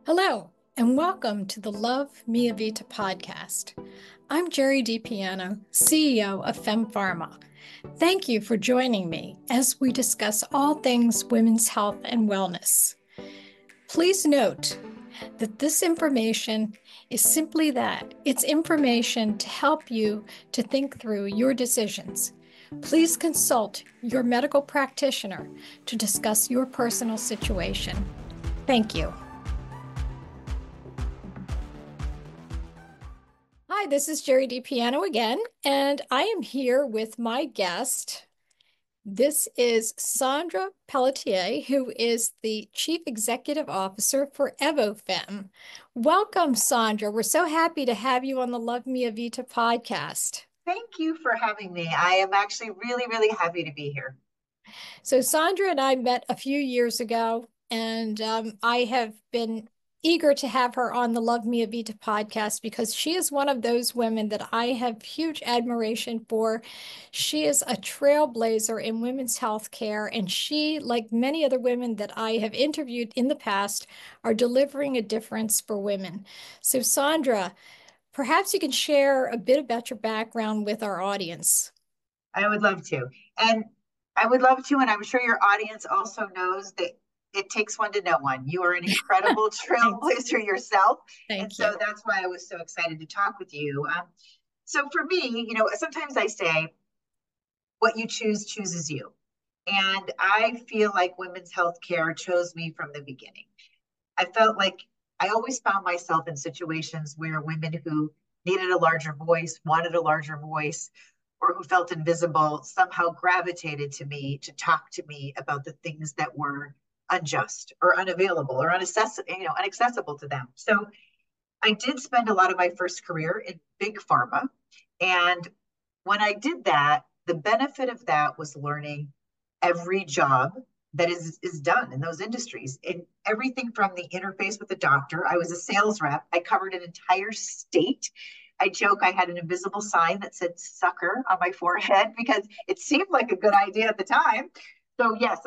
Hello, and welcome to the Love Mia Vita podcast. I'm Jerry DiPiano, CEO of FemPharma. Thank you for joining me as we discuss all things women's health and wellness. Please note that this information is simply that. It's information to help you to think through your decisions. Please consult your medical practitioner to discuss your personal situation. Thank you. Hi, this is Jerry DiPiano again, and I am here with my guest. This is Sandra Pelletier, who is the Chief Executive Officer for Evofem. Welcome, Sandra. We're so happy to have you on the Love Mia Vita podcast. Thank you for having me. I am actually really, really happy to be here. So Sandra and I met a few years ago, and I have been eager to have her on the Love Mia Vita podcast because she is one of those women that I have huge admiration for. She is a trailblazer in women's health care, and she, like many other women that I have interviewed in the past, are delivering a difference for women. So Sandra, perhaps you can share a bit about your background with our audience. I would love to. And I would love to, and I'm sure your audience also knows that it takes one to know one. You are an incredible trailblazer yourself. And Thank so you. that's why I was so excited to talk with you. So for me, sometimes I say, what you choose chooses you. And I feel like women's health care chose me from the beginning. I felt like I always found myself in situations where women who needed a larger voice, wanted a larger voice, or who felt invisible somehow gravitated to me to talk to me about the things that were unjust or unavailable or inaccessible to them. So I did spend a lot of my first career in big pharma. And when I did that, the benefit of that was learning every job that is done in those industries, in everything from the interface with the doctor. I was a sales rep. I covered an entire state. I joke I had an invisible sign that said sucker on my forehead because it seemed like a good idea at the time. So yes,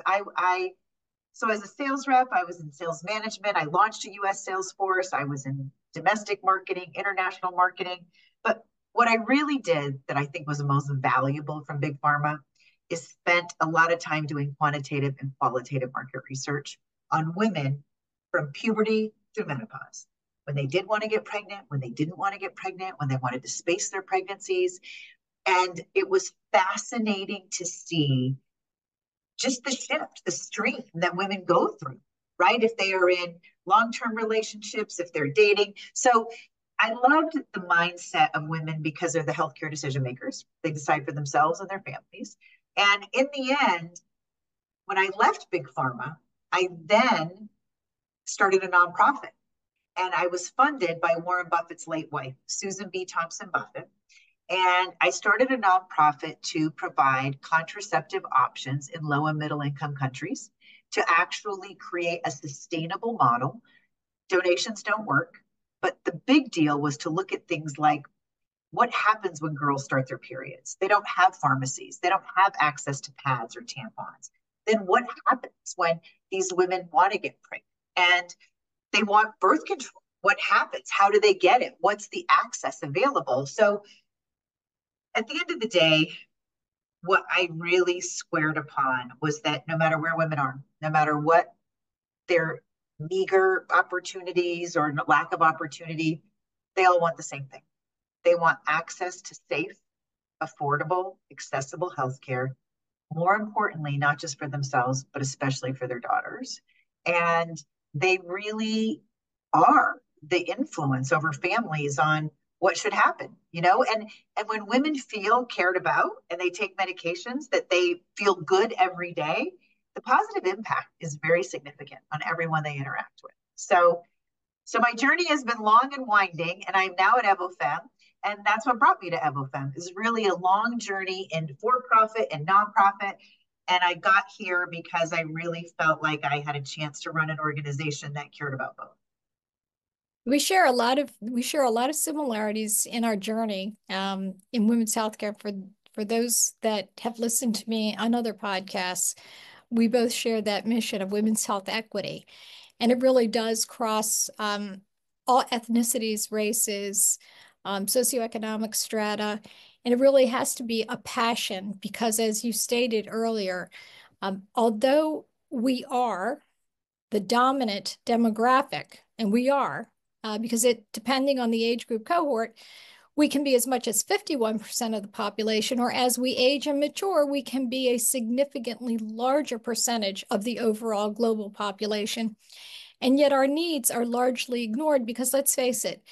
so as a sales rep, I was in sales management. I launched a US sales force. I was in domestic marketing, international marketing. But what I really did that I think was the most valuable from big pharma is spent a lot of time doing quantitative and qualitative market research on women from puberty through menopause. When they did want to get pregnant, when they didn't want to get pregnant, when they wanted to space their pregnancies. And it was fascinating to see just the shift, the stream that women go through, right? If they are in long-term relationships, if they're dating. So I loved the mindset of women because they're the healthcare decision makers. They decide for themselves and their families. And in the end, when I left Big Pharma, I then started a nonprofit. And I was funded by Warren Buffett's late wife, Susan B. Thompson Buffett. And I started a nonprofit to provide contraceptive options in low and middle income countries to actually create a sustainable model. Donations don't work, but the big deal was to look at things like what happens when girls start their periods. They don't have pharmacies, they don't have access to pads or tampons. Then what happens when these women want to get pregnant and they want birth control? What happens? How do they get it? What's the access available? So at the end of the day, what I really squared upon was that no matter where women are, no matter what their meager opportunities or lack of opportunity, they all want the same thing. They want access to safe, affordable, accessible healthcare. More importantly, not just for themselves, but especially for their daughters. And they really are the influence over families on what should happen, and when women feel cared about and they take medications that they feel good every day, the positive impact is very significant on everyone they interact with. So my journey has been long and winding, and I'm now at Evofem. And that's what brought me to Evofem, is really a long journey in for-profit and nonprofit. And I got here because I really felt like I had a chance to run an organization that cared about both. We share a lot of similarities in our journey in women's healthcare. For those that have listened to me on other podcasts, we both share that mission of women's health equity. And it really does cross all ethnicities, races, socioeconomic strata. And it really has to be a passion because, as you stated earlier, although we are the dominant demographic, and we are, because it, depending on the age group cohort, we can be as much as 51% of the population, or as we age and mature, we can be a significantly larger percentage of the overall global population. And yet our needs are largely ignored because, let's face it,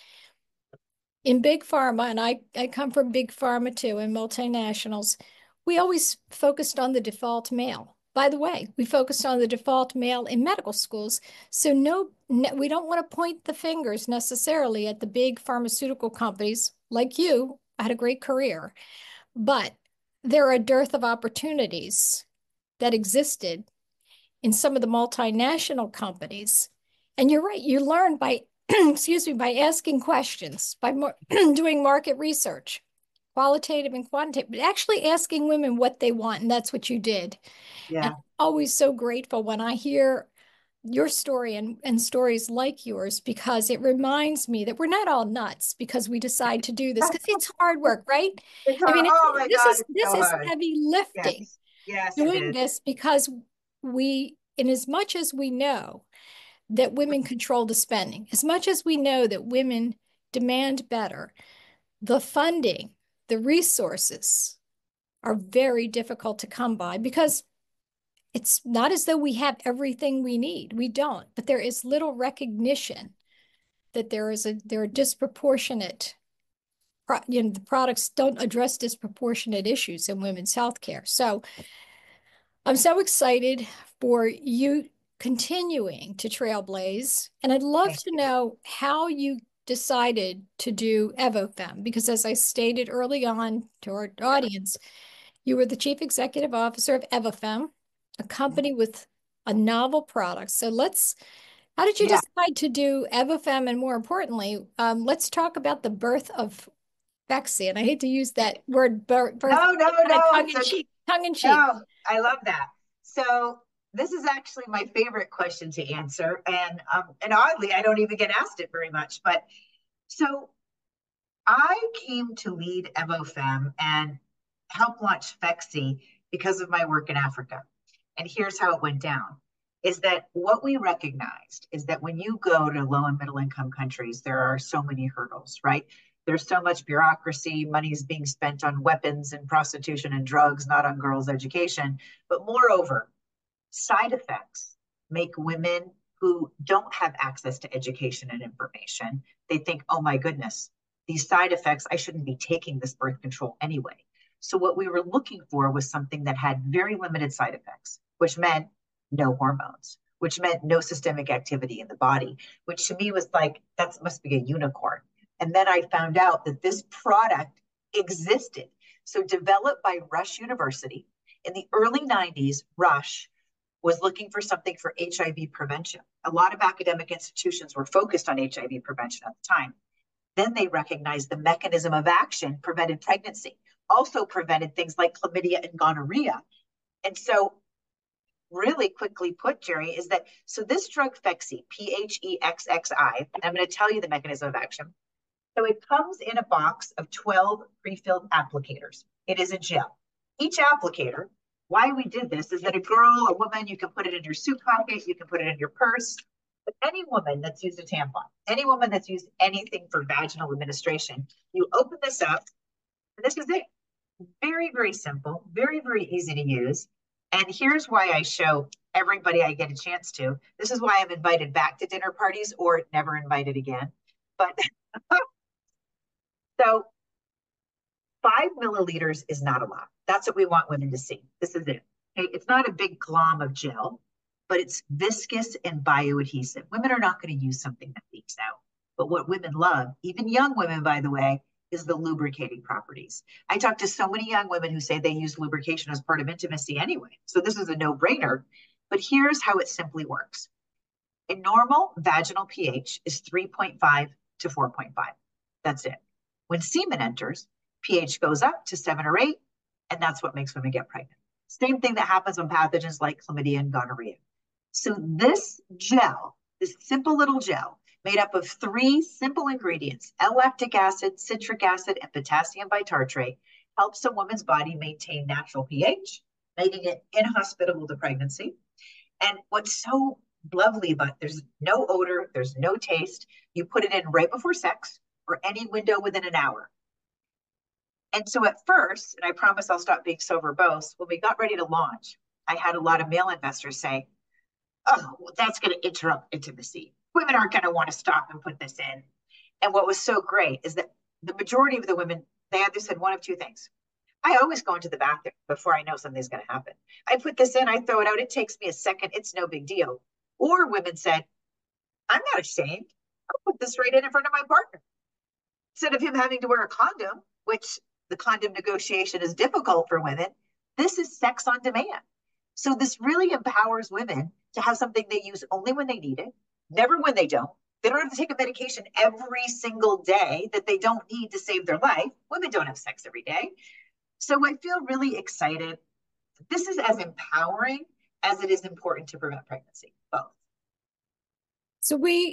in big pharma, and I come from big pharma too, and multinationals, we always focused on the default male. By the way, we focused on the default male in medical schools. So we don't want to point the fingers necessarily at the big pharmaceutical companies like you. I had a great career, but there are a dearth of opportunities that existed in some of the multinational companies. And you're right, you learn by, excuse me, by asking questions, by doing market research, qualitative and quantitative, but actually asking women what they want. And that's what you did. Yeah. And I'm always so grateful when I hear your story and stories like yours, because it reminds me that we're not all nuts because we decide to do this, because it's hard work, right? It's I hard. mean, Oh my God, it's this so is hard. heavy lifting, Yes. Yes, it doing is. this because we, in as much as we know that women control the spending, as much as we know that women demand better, the funding, the resources are very difficult to come by because it's not as though we have everything we need. We don't, but there is little recognition that there are disproportionate, the products don't address disproportionate issues in women's healthcare. So I'm so excited for you continuing to trailblaze. And I'd love Thank to you. know how you decided to do Evofem, because as I stated early on to our audience, you were the chief executive officer of Evofem, a company with a novel product. So how did you Yeah. decide to do Evofem? And more importantly, let's talk about the birth of Phexxi. And I hate to use that word birth, No, no, kind of no. tongue It's in okay. cheek, tongue in cheek. No, I love that. So this is actually my favorite question to answer, and oddly, I don't even get asked it very much. But so I came to lead Evofem and help launch Phexxi because of my work in Africa. And here's how it went down: is that what we recognized is that when you go to low and middle income countries, there are so many hurdles, right? There's so much bureaucracy, money is being spent on weapons and prostitution and drugs, not on girls' education. But moreover, side effects make women who don't have access to education and information, they think, oh my goodness, these side effects, I shouldn't be taking this birth control anyway. So what we were looking for was something that had very limited side effects, which meant no hormones, which meant no systemic activity in the body, which to me was like, that must be a unicorn. And then I found out that this product existed. So developed by Rush University in the early 90s, Rush was looking for something for HIV prevention. A lot of academic institutions were focused on HIV prevention at the time. Then they recognized the mechanism of action prevented pregnancy, also prevented things like chlamydia and gonorrhea. And so, really quickly put, Jerry, is that so this drug Phexxi, Phexxi, I'm going to tell you the mechanism of action. So it comes in a box of 12 pre-filled applicators. It is a gel. Each applicator, why we did this is that a girl, a woman, you can put it in your suit pocket, you can put it in your purse. But any woman that's used a tampon, any woman that's used anything for vaginal administration, you open this up, and this is it. Very, very simple, very, very easy to use. And here's why I show everybody I get a chance to. This is why I'm invited back to dinner parties or never invited again. But so 5 milliliters is not a lot. That's what we want women to see. This is it. Okay? It's not a big glom of gel, but it's viscous and bioadhesive. Women are not going to use something that leaks out. But what women love, even young women, by the way, is the lubricating properties. I talk to so many young women who say they use lubrication as part of intimacy anyway. So this is a no-brainer. But here's how it simply works. A normal vaginal pH is 3.5 to 4.5. That's it. When semen enters, pH goes up to 7 or 8, and that's what makes women get pregnant. Same thing that happens when pathogens like chlamydia and gonorrhea. So this gel this simple little gel made up of 3 simple ingredients, L-lactic acid, citric acid, and potassium bitartrate, helps a woman's body maintain natural pH, making it inhospitable to pregnancy. And what's so lovely about it, there's no odor, there's no taste. You put it in right before sex or any window within an hour. And so at first, and I promise I'll stop being so verbose, when we got ready to launch, I had a lot of male investors say, oh, well, that's going to interrupt intimacy. Women aren't going to want to stop and put this in. And what was so great is that the majority of the women, they either said one of two things. I always go into the bathroom before I know something's going to happen. I put this in, I throw it out. It takes me a second. It's no big deal. Or women said, I'm not ashamed. I'll put this right in front of my partner. Instead of him having to wear a condom, which the condom negotiation is difficult for women, this is sex on demand. So this really empowers women to have something they use only when they need it, never when they don't. They don't have to take a medication every single day that they don't need to save their life. Women don't have sex every day. So I feel really excited. This is as empowering as it is important to prevent pregnancy, both. So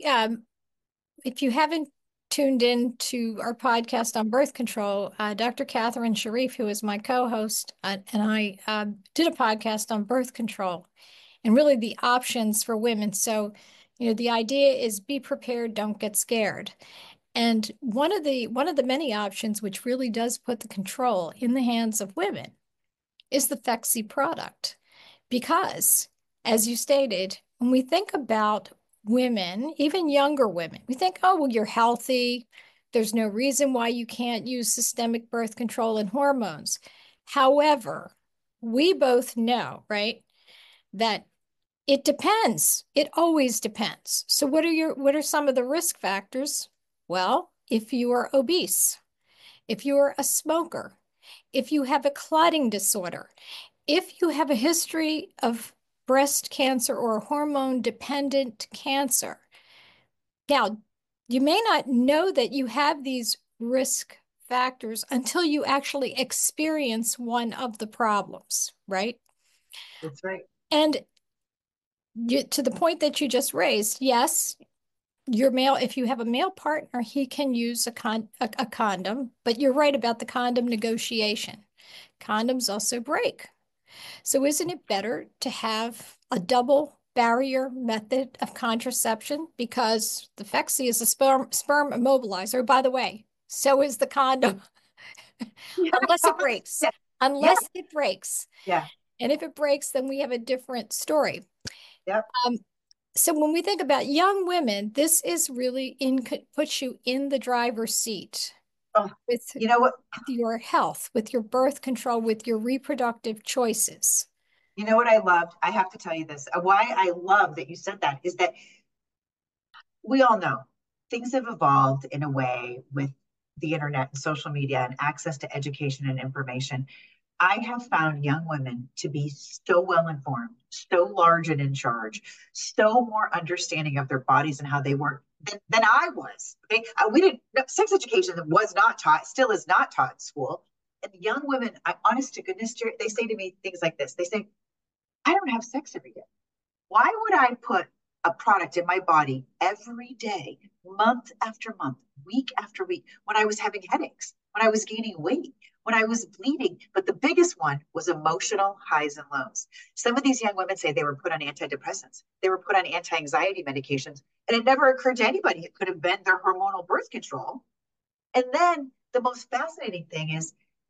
if you haven't tuned in to our podcast on birth control, Dr. Catherine Sharif, who is my co-host, and I did a podcast on birth control and really the options for women. So, the idea is be prepared, don't get scared. And one of the many options, which really does put the control in the hands of women, is the Phexxi product. Because, as you stated, when we think about women, even younger women, we think, oh, well, you're healthy. There's no reason why you can't use systemic birth control and hormones. However, we both know, right, that it depends. It always depends. So what are some of the risk factors? Well, if you are obese, if you are a smoker, if you have a clotting disorder, if you have a history of breast cancer or hormone-dependent cancer. Now, you may not know that you have these risk factors until you actually experience one of the problems, right? That's right. And to the point that you just raised, yes, if you have a male partner, he can use a condom, but you're right about the condom negotiation. Condoms also break. So isn't it better to have a double barrier method of contraception? Because the Phexxi is a sperm immobilizer. By the way, so is the condom, unless it breaks. Yeah. Unless it breaks. Yeah. And if it breaks, then we have a different story. Yep. So when we think about young women, this is really puts you in the driver's seat. With you know what? Your health, with your birth control, with your reproductive choices. You know what I loved? I have to tell you this. Why I love that you said that is that we all know things have evolved in a way with the internet and social media and access to education and information. I have found young women to be so well informed, so large and in charge, so more understanding of their bodies and how they work than I was. Okay? We didn't, sex education was not taught, still is not taught in school. And young women, honest to goodness, they say to me things like this. They say, I don't have sex every day. Why would I put a product in my body every day, month after month, week after week, when I was having headaches, when I was gaining weight, when I was bleeding? But the biggest one was emotional highs and lows. Some of these young women say they were put on antidepressants. They were put on anti-anxiety medications. And it never occurred to anybody it could have been their hormonal birth control. And then the most fascinating thing is,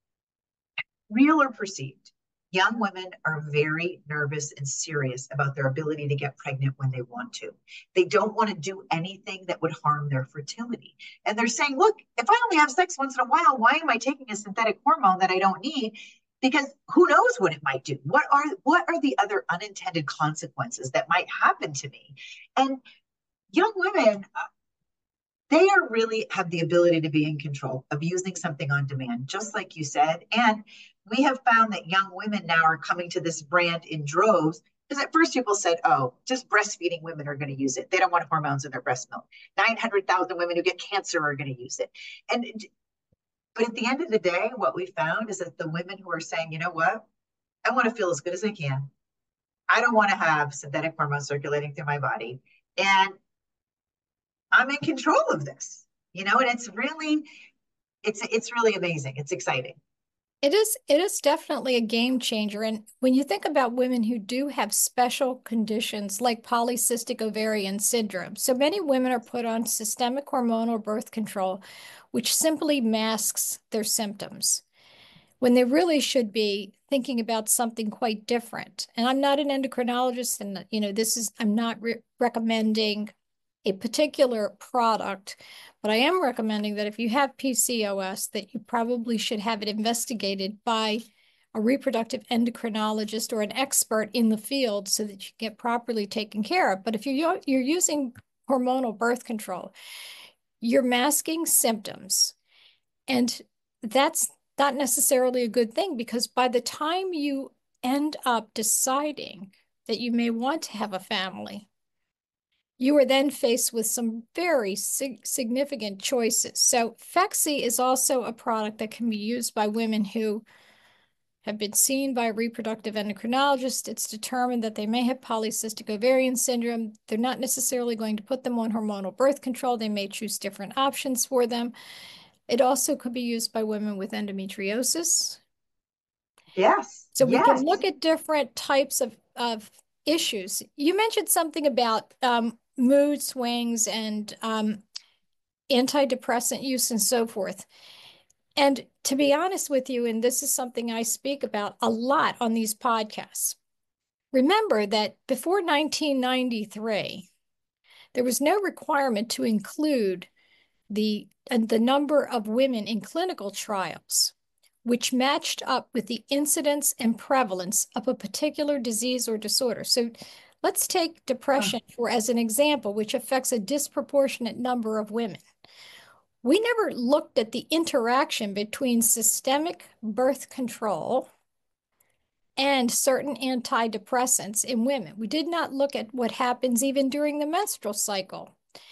real or perceived, young women are very nervous and serious about their ability to get pregnant when they want to. They don't want to do anything that would harm their fertility. And they're saying, look, if I only have sex once in a while, why am I taking a synthetic hormone that I don't need? Because who knows what it might do? What are the other unintended consequences that might happen to me? And young women, they are really have the ability to be in control of using something on demand, just like you said. And we have found that young women now are coming to this brand in droves, because at first people said, oh, just breastfeeding women are going to use it. They don't want hormones in their breast milk. 900,000 women who get cancer are going to use it. But at the end of the day, what we found is that the women who are saying, you know what, I want to feel as good as I can. I don't want to have synthetic hormones circulating through my body. And I'm in control of this, and it's really amazing. It's exciting. It is definitely a game changer. And when you think about women who do have special conditions like polycystic ovarian syndrome, so many women are put on systemic hormonal birth control, which simply masks their symptoms when they really should be thinking about something quite different. And I'm not an endocrinologist, and I'm not recommending a particular product, but I am recommending that if you have PCOS, that you probably should have it investigated by a reproductive endocrinologist or an expert in the field so that you get properly taken care of. But if you're using hormonal birth control, you're masking symptoms. And that's not necessarily a good thing, because by the time you end up deciding that you may want to have a family, you are then faced with some very significant choices. So Phexxi is also a product that can be used by women who have been seen by a reproductive endocrinologist. It's determined that they may have polycystic ovarian syndrome. They're not necessarily going to put them on hormonal birth control. They may choose different options for them. It also could be used by women with endometriosis. Yes, So we can yes. look at different types of issues. You mentioned something about mood swings and antidepressant use and so forth. And to be honest with you, and this is something I speak about a lot on these podcasts, remember that before 1993, there was no requirement to include the number of women in clinical trials, which matched up with the incidence and prevalence of a particular disease or disorder. So let's take depression for as an example, which affects a disproportionate number of women. We never looked at the interaction between systemic birth control and certain antidepressants in women. We did not look at what happens even during the menstrual cycle.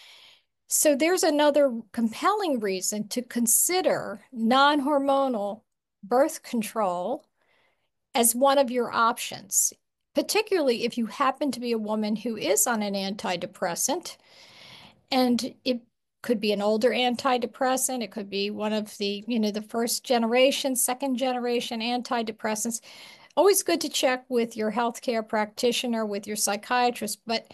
So there's another compelling reason to consider non-hormonal birth control as one of your options, particularly if you happen to be a woman who is on an antidepressant. And it could be an older antidepressant. It could be one of the first generation, second generation antidepressants. Always good to check with your healthcare practitioner, with your psychiatrist, but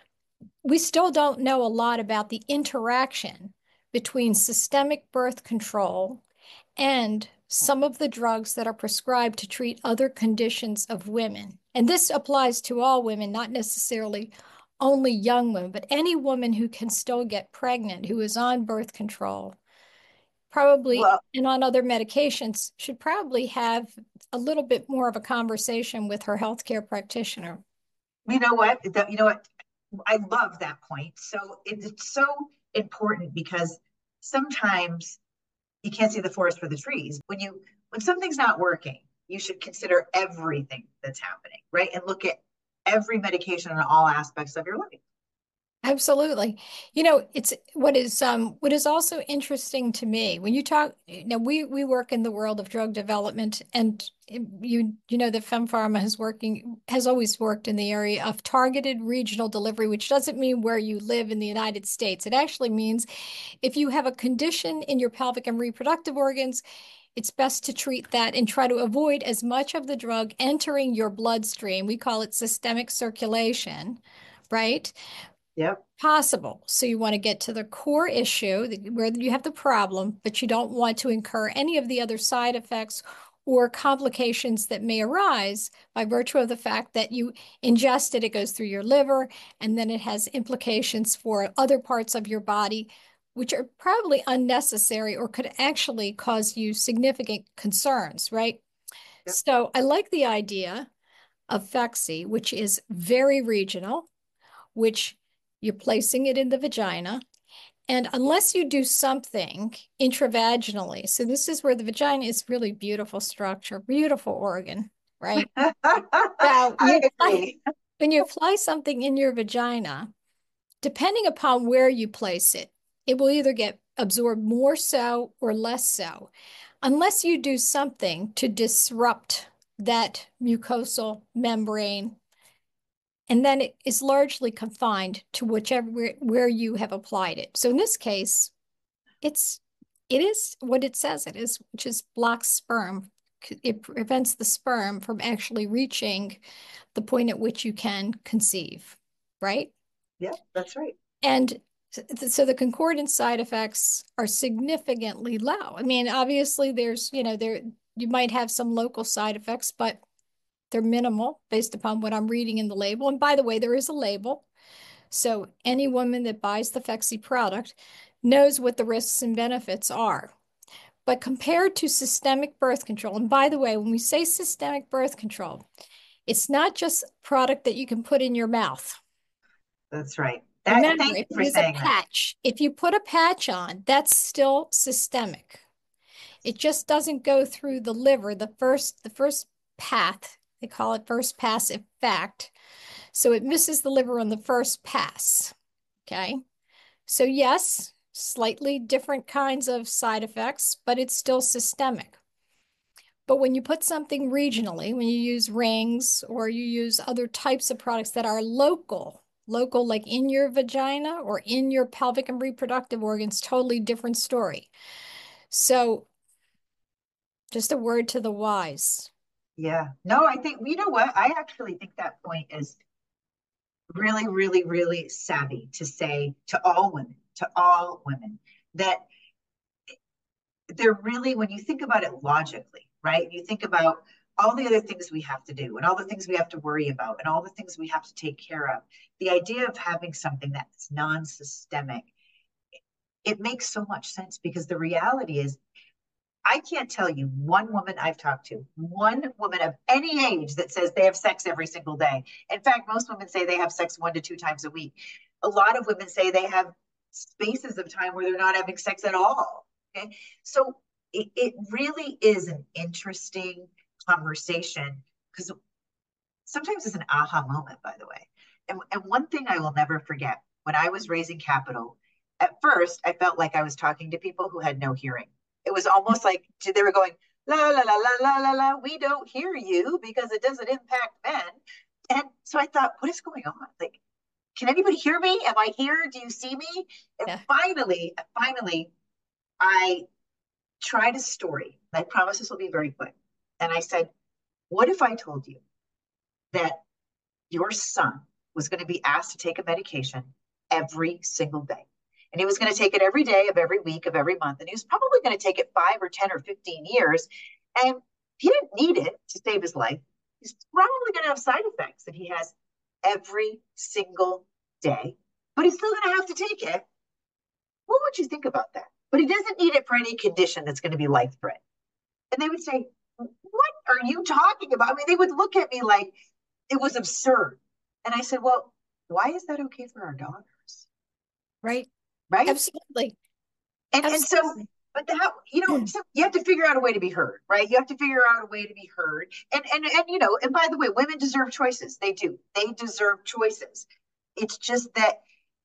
we still don't know a lot about the interaction between systemic birth control and some of the drugs that are prescribed to treat other conditions of women. And this applies to all women, not necessarily only young women, but any woman who can still get pregnant, who is on birth control, probably, Well, and on other medications, should probably have a little bit more of a conversation with her healthcare practitioner. you know what? I love that point. So it's so important because sometimes you can't see the forest for the trees. When something's not working, you should consider everything that's happening, right? And look at every medication in all aspects of your life. Absolutely. It's what is also interesting to me when you talk, we work in the world of drug development, and that FemPharma has always worked in the area of targeted regional delivery, which doesn't mean where you live in the United States. It actually means if you have a condition in your pelvic and reproductive organs, it's best to treat that and try to avoid as much of the drug entering your bloodstream. We call it systemic circulation, right? Yep. Possible. So you want to get to the core issue where you have the problem, but you don't want to incur any of the other side effects or complications that may arise by virtue of the fact that you ingest it, it goes through your liver, and then it has implications for other parts of your body, which are probably unnecessary or could actually cause you significant concerns, right? Yep. So I like the idea of Phexxi, which is very regional, which you're placing it in the vagina. And unless you do something intravaginally, so this is where the vagina is really beautiful structure, beautiful organ, right? Now, I agree. when you apply something in your vagina, depending upon where you place it, it will either get absorbed more so or less so, unless you do something to disrupt that mucosal membrane And then it is largely confined to whichever where you have applied it. So in this case, it's it is what it says it is, which is blocks sperm. It prevents the sperm from actually reaching the point at which you can conceive, right? Yeah, that's right. And so the concordant side effects are significantly low. I mean, obviously there's, there you might have some local side effects, but they're minimal based upon what I'm reading in the label. And by the way, there is a label. So any woman that buys the Phexxi product knows what the risks and benefits are. But compared to systemic birth control, and by the way, when we say systemic birth control, it's not just a product that you can put in your mouth. That's right. Remember, Thank if you it for is a saying that. patch, if you put a patch on, that's still systemic. It just doesn't go through the liver, the first path. They call it first pass effect. So it misses the liver on the first pass. Okay. So yes, slightly different kinds of side effects, but it's still systemic. But when you put something regionally, when you use rings or you use other types of products that are local like in your vagina or in your pelvic and reproductive organs, totally different story. So just a word to the wise. Yeah. No, I think, you know what? I actually think that point is really, really, really savvy to say to all women, that they're really, when you think about it logically, right? You think about all the other things we have to do and all the things we have to worry about and all the things we have to take care of. The idea of having something that's non-systemic, it makes so much sense, because the reality is, I can't tell you one woman I've talked to, one woman of any age that says they have sex every single day. In fact, most women say they have sex 1 to 2 times a week. A lot of women say they have spaces of time where they're not having sex at all. Okay. So it really is an interesting conversation, because sometimes it's an aha moment, by the way. And one thing I will never forget, when I was raising capital, at first I felt like I was talking to people who had no hearing. It was almost like they were going, la, la, la, la, la, la, la, we don't hear you because it doesn't impact men. And so I thought, what is going on? Like, can anybody hear me? Am I here? Do you see me? And Yeah. finally, I tried a story. I promise this will be very quick. And I said, what if I told you that your son was going to be asked to take a medication every single day? And he was going to take it every day of every week of every month. And he was probably going to take it 5 or 10 or 15 years. And he didn't need it to save his life. He's probably going to have side effects that he has every single day, but he's still going to have to take it. What would you think about that? But he doesn't need it for any condition that's going to be life threatening. And they would say, what are you talking about? I mean, they would look at me like it was absurd. And I said, well, why is that okay for our daughters? Right. Right. Absolutely. And so, Absolutely. but that, so you have to figure out a way to be heard, right? You have to figure out a way to be heard. And by the way, women deserve choices. They do. They deserve choices. It's just that,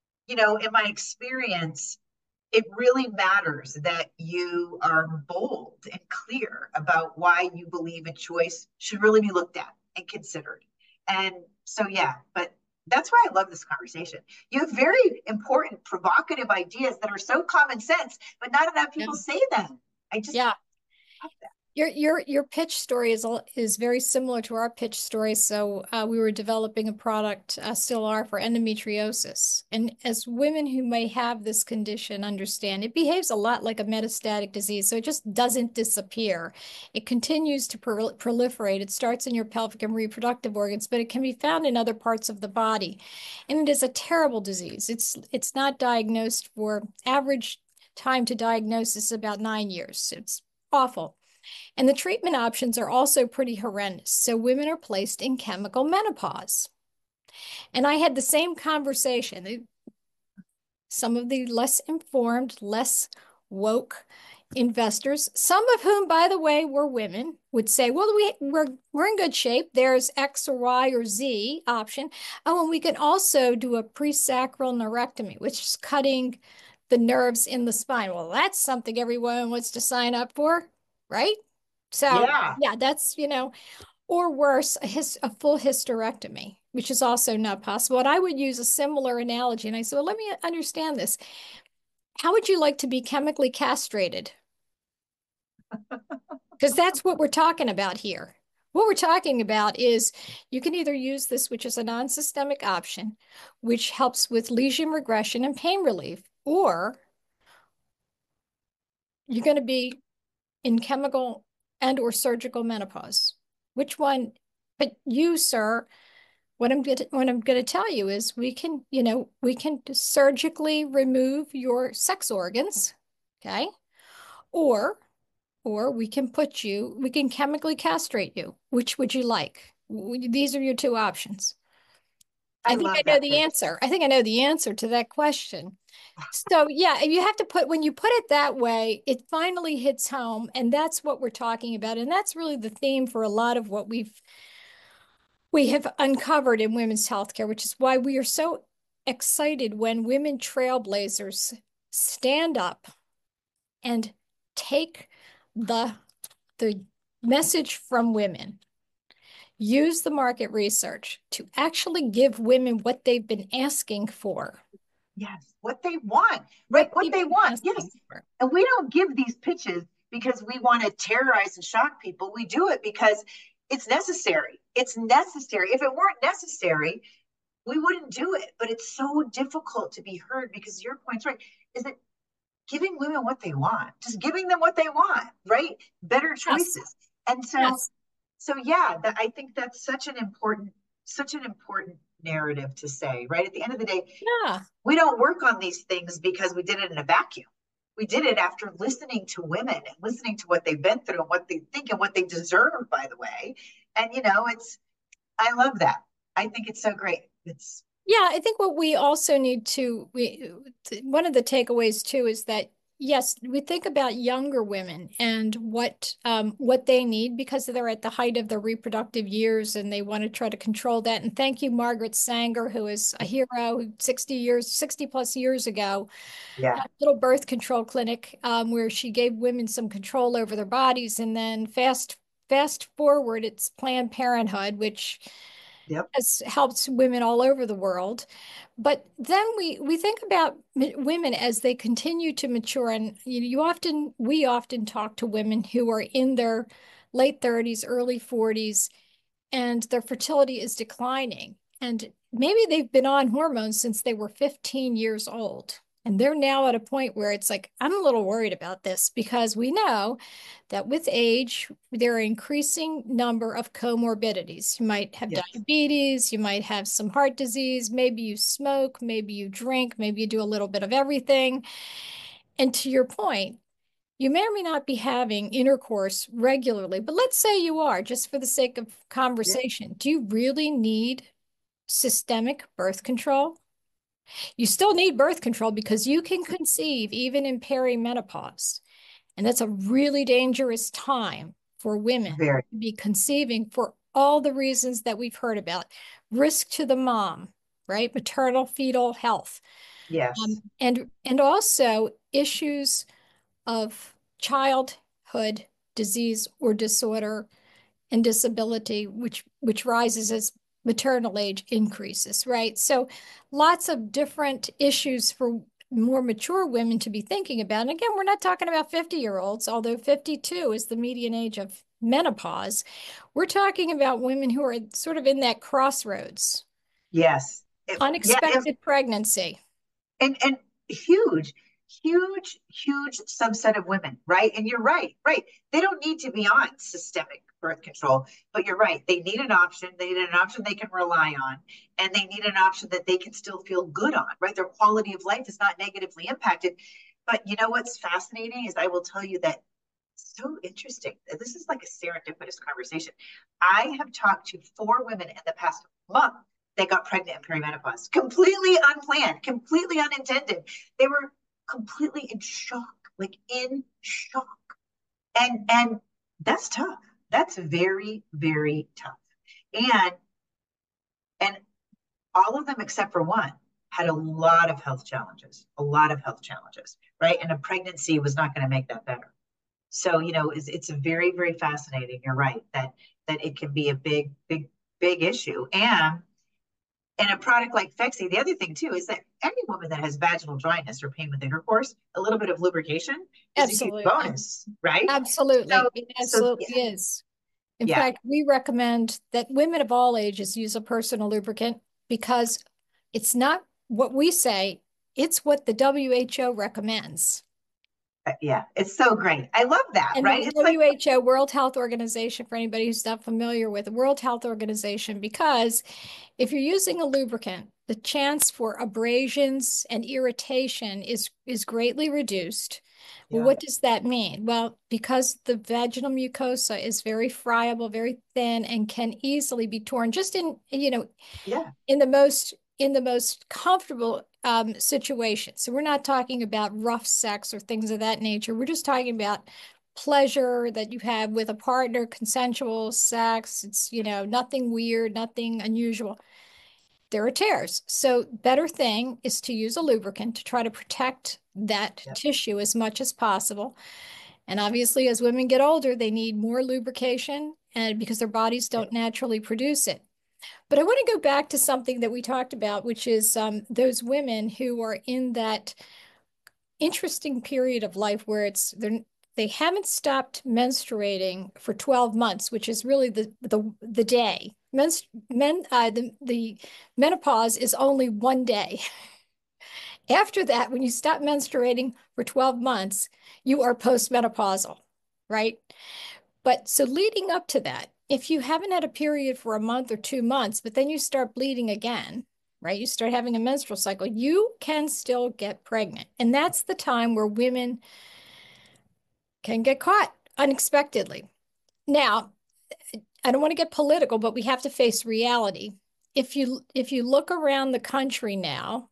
in my experience, it really matters that you are bold and clear about why you believe a choice should really be looked at and considered. And so, yeah, but that's why I love this conversation. You have very important, provocative ideas that are so common sense, but not enough Yeah. people say them. I just Yeah. love that. Your pitch story is very similar to our pitch story. So we were developing a product, still are, for endometriosis. And as women who may have this condition understand, it behaves a lot like a metastatic disease. So it just doesn't disappear. It continues to proliferate. It starts in your pelvic and reproductive organs, but it can be found in other parts of the body. And it is a terrible disease. It's not diagnosed for average time to diagnosis about 9 years. It's awful. And the treatment options are also pretty horrendous. So women are placed in chemical menopause. And I had the same conversation. Some of the less informed, less woke investors, some of whom, by the way, were women, would say, well, we're in good shape. There's X or Y or Z option. Oh, and we can also do a presacral neurectomy, which is cutting the nerves in the spine. Well, that's something everyone wants to sign up for, right? So Yeah. yeah, that's, or worse, a full hysterectomy, which is also not possible. And I would use a similar analogy. And I said, well, let me understand this. How would you like to be chemically castrated? Because that's what we're talking about here. What we're talking about is you can either use this, which is a non-systemic option, which helps with lesion regression and pain relief, or you're going to be in chemical and or surgical menopause. Which one? But you, sir, what I'm going to tell you is we can surgically remove your sex organs, okay? Or we can chemically castrate you. Which would you like? These are your two options. I I think I love know that the pitch. answer. I think I know the answer to that question. So yeah, you have to when you put it that way, it finally hits home, and that's what we're talking about. And that's really the theme for a lot of what we have uncovered in women's healthcare, which is why we are so excited when women trailblazers stand up and take the the message from women, use the market research to actually give women what they've been asking for. Yes, what they want, right? What What they've they been want. Yes. asking for. And we don't give these pitches because we want to terrorize and shock people. We do it because it's necessary. It's necessary. If it weren't necessary, we wouldn't do it. But it's so difficult to be heard because your point's right. Is that giving women what they want, just giving them what they want, right? Better Yes, choices. And so, yes, so yeah, I think that's such an important narrative to say, right? At the end of the day, yeah. we don't work on these things because we did it in a vacuum. We did it after listening to women and listening to what they've been through and what they think and what they deserve, by the way. And I love that. I think it's so great. It's Yeah, I think what we also need to one of the takeaways too is that yes, we think about younger women and what they need because they're at the height of their reproductive years and they want to try to control that. And thank you, Margaret Sanger, who is a hero who 60 plus years ago yeah, had a little birth control clinic where she gave women some control over their bodies. And then fast forward, it's Planned Parenthood, which yep, has helped women all over the world. But then we think about women as they continue to mature, and we often talk to women who are in their late 30s, early 40s, and their fertility is declining. And maybe they've been on hormones since they were 15 years old. And they're now at a point where it's like, I'm a little worried about this because we know that with age, there are increasing number of comorbidities. You might have yes, diabetes, you might have some heart disease, maybe you smoke, maybe you drink, maybe you do a little bit of everything. And to your point, you may or may not be having intercourse regularly, but let's say you are, just for the sake of yeah, conversation. Do you really need systemic birth control? You still need birth control because you can conceive even in perimenopause. And that's a really dangerous time for women very, to be conceiving for all the reasons that we've heard about. Risk to the mom, right? Maternal fetal health. yes, And also issues of childhood disease or disorder and disability, which rises as maternal age increases, right? So lots of different issues for more mature women to be thinking about. And again, we're not talking about 50-year-olds, although 52 is the median age of menopause. We're talking about women who are sort of in that crossroads, yes, yeah, unexpected pregnancy. and huge, huge subset of women, right? And you're right, right. They don't need to be on systemic birth control, but you're right. They need an option. They need an option they can rely on, and they need an option that they can still feel good on, right? Their quality of life is not negatively impacted. But you know what's fascinating is I will tell you that so interesting. This is like a serendipitous conversation. I have talked to 4 women in the past month that got pregnant in perimenopause, completely unplanned, completely unintended. They were completely in shock, like in shock. And that's tough. That's very, very tough. And and all of them except for one had a lot of health challenges, a lot of health challenges, right? And a pregnancy was not going to make that better. So, it's a very, very fascinating. You're right that it can be a big, big, big issue. And a product like Phexxi, the other thing too is that any woman that has vaginal dryness or pain with intercourse, a little bit of lubrication is a huge Absolutely. bonus, right? So, Absolutely. It yeah, absolutely is. In yeah, fact, we recommend that women of all ages use a personal lubricant because it's not what we say, it's what the WHO recommends. yeah. It's so great. I love that, And right? the It's like, WHO, World Health Organization, for anybody who's not familiar with the World Health Organization, because if you're using a lubricant, the chance for abrasions and irritation is greatly reduced. Well, yeah, what does that mean? Well, because the vaginal mucosa is very friable, very thin, and can easily be torn just yeah, in the most comfortable situation. So we're not talking about rough sex or things of that nature. We're just talking about pleasure that you have with a partner, consensual sex. It's, nothing weird, nothing unusual. There are tears. So better thing is to use a lubricant to try to protect that yeah, tissue as much as possible. And obviously, as women get older, they need more lubrication and because their bodies yeah, don't naturally produce it. But I want to go back to something that we talked about, which is those women who are in that interesting period of life where they haven't stopped menstruating for 12 months, which is really the day. The menopause is only one day. After that, when you stop menstruating for 12 months, you are postmenopausal, right? But so leading up to that, if you haven't had a period for a month or 2 months, but then you start bleeding again, right? You start having a menstrual cycle, you can still get pregnant. And that's the time where women can get caught unexpectedly. Now, I don't want to get political, but we have to face reality. If you look around the country now,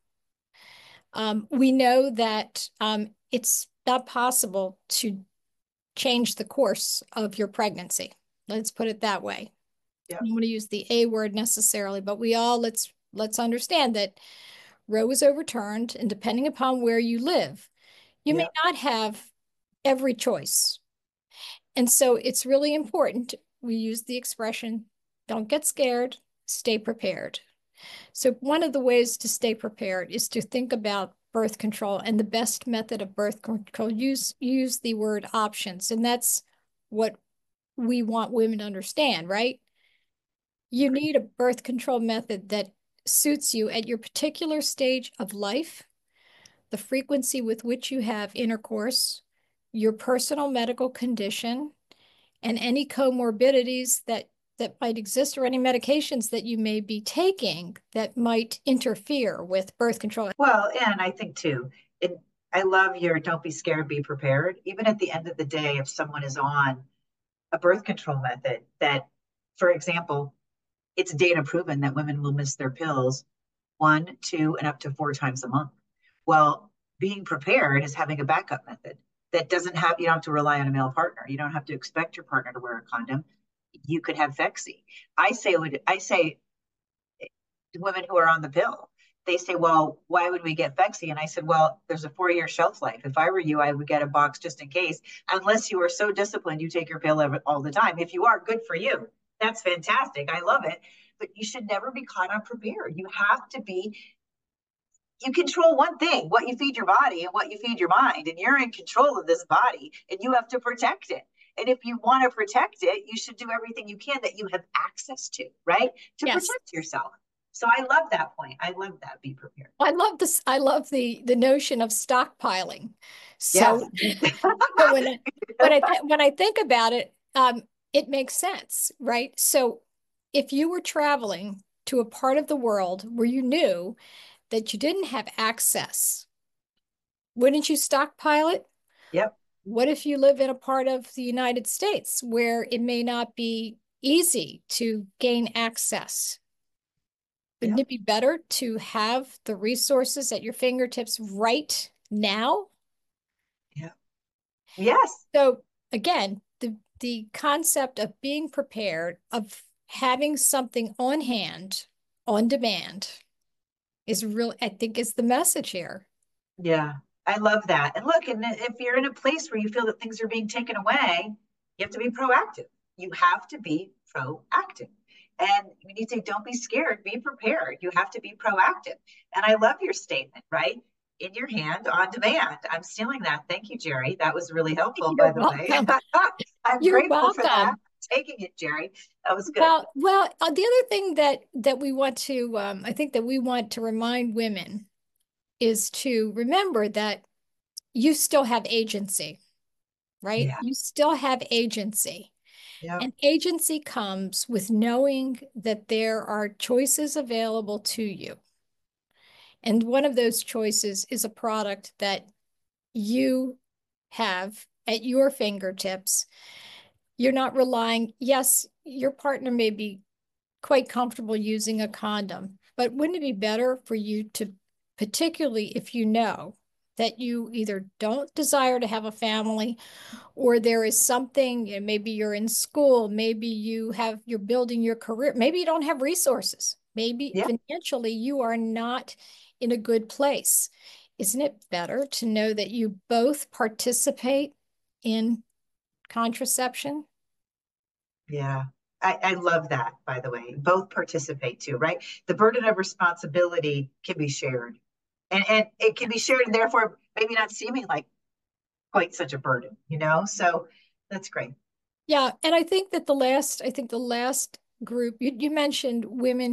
we know that it's not possible to change the course of your pregnancy. Let's put it that way. yeah, I don't want to use the A word necessarily, but let's understand that Roe was overturned, and depending upon where you live, you may yeah. not have every choice. And so it's really important. We use the expression, don't get scared, stay prepared. So one of the ways to stay prepared is to think about birth control and the best method of birth control. Use the word options, and that's what we want women to understand, right? You need a birth control method that suits you at your particular stage of life, the frequency with which you have intercourse, your personal medical condition, and any comorbidities that might exist or any medications that you may be taking that might interfere with birth control. Well, and I think too, I love your don't be scared, be prepared. Even at the end of the day, if someone is on a birth control method that, for example, it's data proven that women will miss their pills 1, 2, and up to 4 times a month. Well, being prepared is having a backup method that doesn't have, you don't have to rely on a male partner. You don't have to expect your partner to wear a condom. You could have Phexxi. I say to women who are on the pill, they say, well, why would we get Phexxi? And I said, well, there's a 4-year shelf life. If I were you, I would get a box just in case, unless you are so disciplined, you take your pill all the time. If you are, good for you. That's fantastic. I love it. But you should never be caught unprepared. You control one thing, what you feed your body and what you feed your mind. And you're in control of this body and you have to protect it. And if you want to protect it, you should do everything you can that you have access to, right? To Yes. protect yourself. So I love that point. I love that. Be prepared. I love this. I love the notion of stockpiling. Yes. So, so when I think about it, it makes sense, right? So if you were traveling to a part of the world where you knew that you didn't have access, wouldn't you stockpile it? Yep. What if you live in a part of the United States where it may not be easy to gain access? Wouldn't Yep. it be better to have the resources at your fingertips right now? Yep. Yes. So again, the concept of being prepared, of having something on hand, on demand, is real, I think is the message here. Yeah. I love that. And look, and if you're in a place where you feel that things are being taken away, you have to be proactive. You have to be proactive. And when you say don't be scared, be prepared. You have to be proactive. And I love your statement, right? In your hand, on demand. I'm stealing that. Thank you, Jerry. That was really helpful, You're by the way. welcome. I'm You're grateful for that. welcome. Taking it, Jerry. That was good. Well, the other thing that we want to, I think that we want to remind women is to remember that you still have agency, right? Yeah. You still have agency. Yeah. And agency comes with knowing that there are choices available to you. And one of those choices is a product that you have at your fingertips. You're not relying, yes, your partner may be quite comfortable using a condom, but wouldn't it be better for you to, particularly if you know that you either don't desire to have a family or there is something, maybe you're in school, maybe you're building your career, maybe you don't have resources, maybe Yeah. financially you are not in a good place. Isn't it better to know that you both participate in contraception? Yeah. I love that, by the way. Both participate too, right? The burden of responsibility can be shared. And it can be shared and therefore maybe not seeming like quite such a burden, you know? So that's great. Yeah, and I think the last group you mentioned women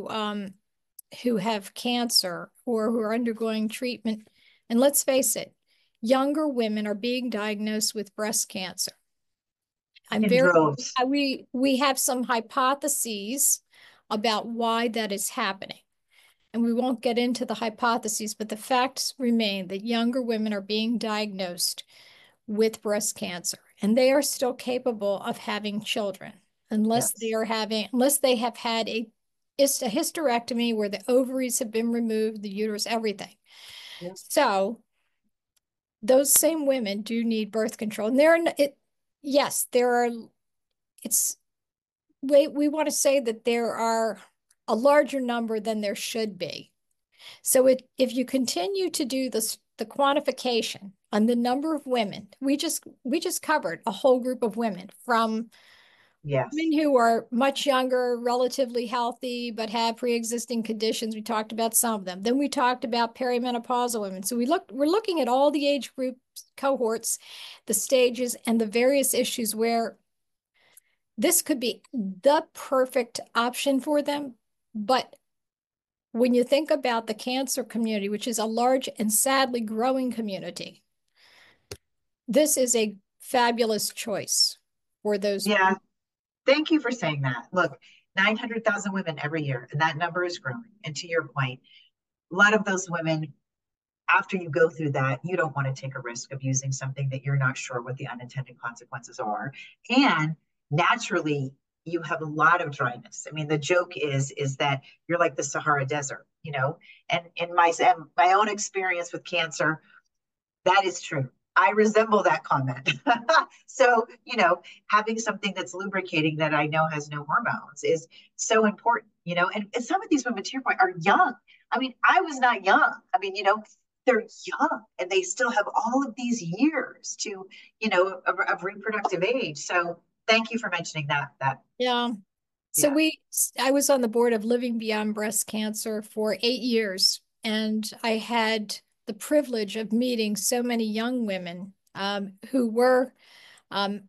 who have cancer or who are undergoing treatment. And let's face it, younger women are being diagnosed with breast cancer. I'm In very, droves. we have some hypotheses about why that is happening. And we won't get into the hypotheses, but the facts remain that younger women are being diagnosed with breast cancer, and they are still capable of having children Yes. unless they have had it's a hysterectomy where the ovaries have been removed, the uterus, everything. Yeah. So those same women do need birth control. And yes, there are, it's, we want to say that there are a larger number than there should be. So if you continue to do the quantification on the number of women, we just covered a whole group of women from Yes. women who are much younger, relatively healthy, but have pre-existing conditions. We talked about some of them. Then we talked about perimenopausal women. So we're looking at all the age groups, cohorts, the stages, and the various issues where this could be the perfect option for them. But when you think about the cancer community, which is a large and sadly growing community, this is a fabulous choice for those. Yeah. Thank you for saying that. Look, 900,000 women every year, and that number is growing. And to your point, a lot of those women, after you go through that, you don't want to take a risk of using something that you're not sure what the unintended consequences are. And naturally, you have a lot of dryness. I mean, the joke is that you're like the Sahara Desert, you know. And in my own experience with cancer, that is true. I resemble that comment. So, you know, having something that's lubricating that I know has no hormones is so important, you know. And some of these women, to your point, are young. I mean, I was not young. I mean, you know, they're young and they still have all of these years to, you know, of reproductive age. So thank you for mentioning that. Yeah. So Yeah. I was on the board of Living Beyond Breast Cancer for 8 years, and I had the privilege of meeting so many young women who were um,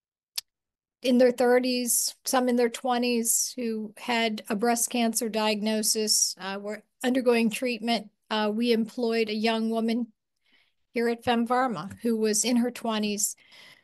in their 30s, some in their 20s, who had a breast cancer diagnosis, were undergoing treatment. We employed a young woman here at FemPharma who was in her 20s,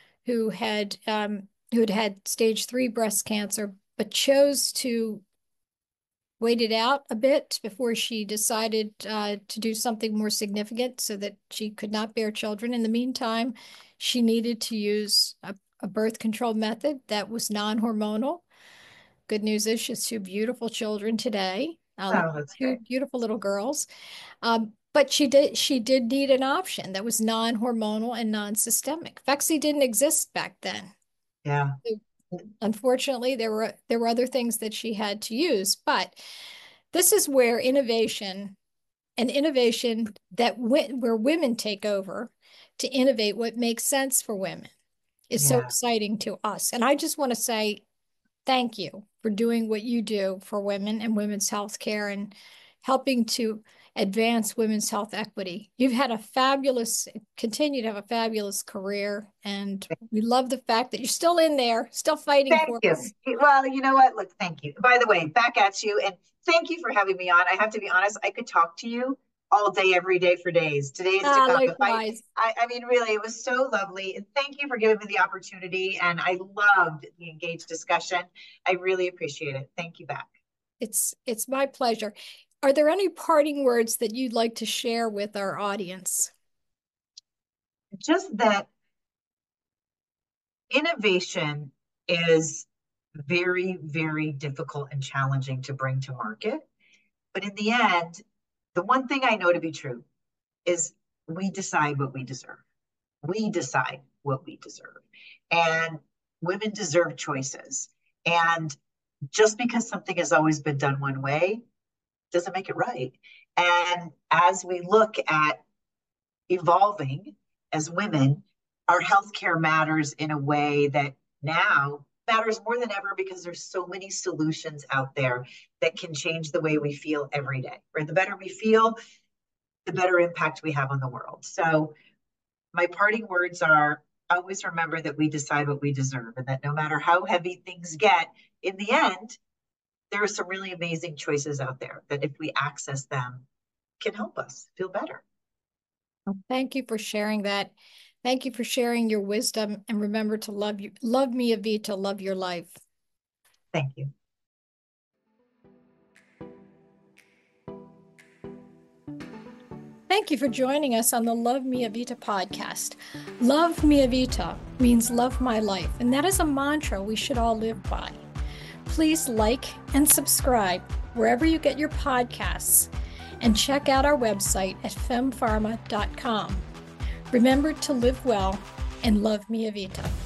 who had had stage 3 breast cancer, but chose to wait it out a bit before she decided to do something more significant so that she could not bear children. In the meantime, she needed to use a birth control method that was non-hormonal. Good news is she has two beautiful children today, Oh, that's two great. beautiful little girls. But she did need an option that was non-hormonal and non-systemic. Phexxi didn't exist back then. Yeah. Unfortunately, there were other things that she had to use, but this is where innovation and innovation where women take over to innovate what makes sense for women is so exciting to us. And I just want to say thank you for doing what you do for women and women's health care and helping to advance women's health equity. You've had continue to have a fabulous career. And we love the fact that you're still in there, still fighting for us. Well, you know what? Look, thank you. By the way, back at you. And thank you for having me on. I have to be honest, I could talk to you all day, every day for days. Today is to come. Likewise. I mean, really, it was so lovely. And thank you for giving me the opportunity. And I loved the engaged discussion. I really appreciate it. Thank you back. It's my pleasure. Are there any parting words that you'd like to share with our audience? Just that innovation is very, very difficult and challenging to bring to market. But in the end, the one thing I know to be true is we decide what we deserve. We decide what we deserve. And women deserve choices. And just because something has always been done one way doesn't make it right. And as we look at evolving as women, our healthcare matters in a way that now matters more than ever because there's so many solutions out there that can change the way we feel every day. Right? The better we feel, the better impact we have on the world. So my parting words are always remember that we decide what we deserve and that no matter how heavy things get, in the end, there are some really amazing choices out there that if we access them can help us feel better. Well, thank you for sharing that. Thank you for sharing your wisdom, and remember to love Mia Vita, love your life. Thank you. Thank you for joining us on the Love Mia Vita podcast. Love Mia Vita means love my life, and that is a mantra we should all live by. Please like and subscribe wherever you get your podcasts, and check out our website at fempharma.com. Remember to live well and love Mia Vita.